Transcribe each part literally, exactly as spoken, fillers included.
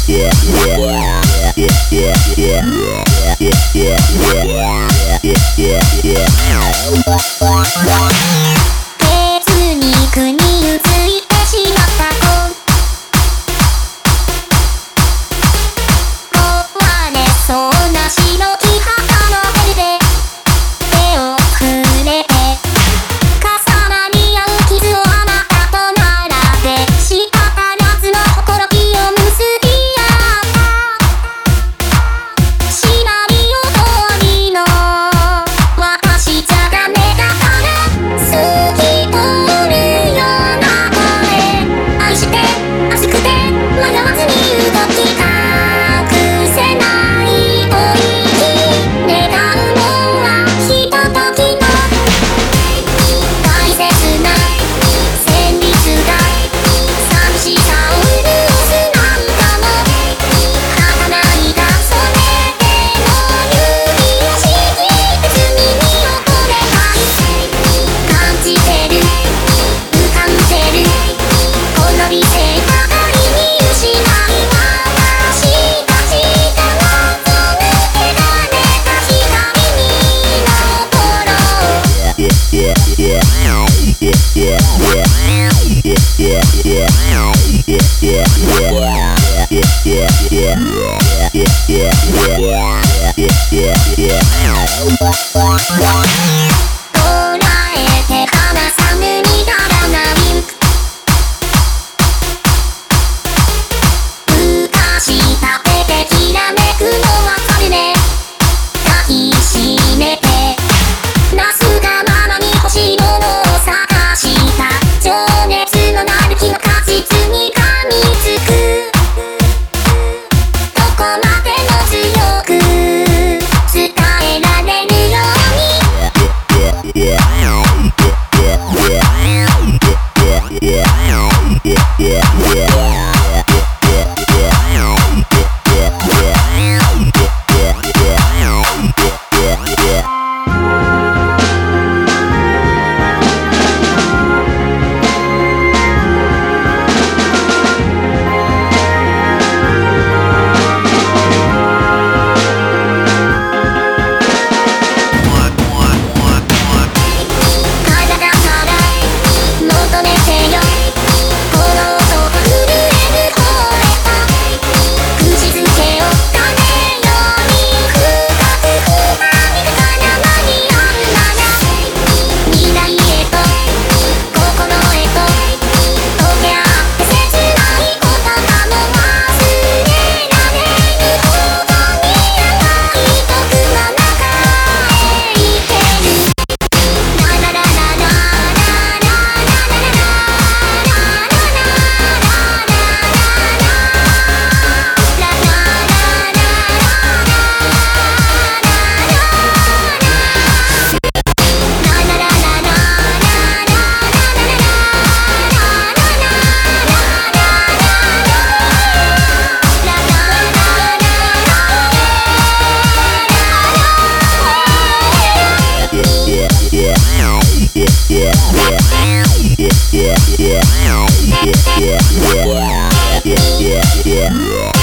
肉にうついてしまった子壊れそうな白い旗のベルで手をくれて重なり合う傷をあなたと並べした夏のほころびを結び合ったシナリオ通りの私じゃダメだから透き通るような声愛して熱くて迷わずに動き隠せない吐息願うのはひとときの大切な旋律が寂しさを潤すなんかも儚いがそれでも指をしきって罪に溺れたい感じてる浮かんでるこの美声ばかり見失い私たちが望む汚れた光に残ろう捉えて離さぬ身柄ない昔立ててきらめくのは彼ね抱きしめてなすがままに欲しいものを探した情熱のなる木の果実に噛みつくどこまでも強く伝えられるように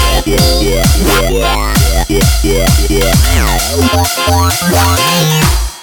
Yeah.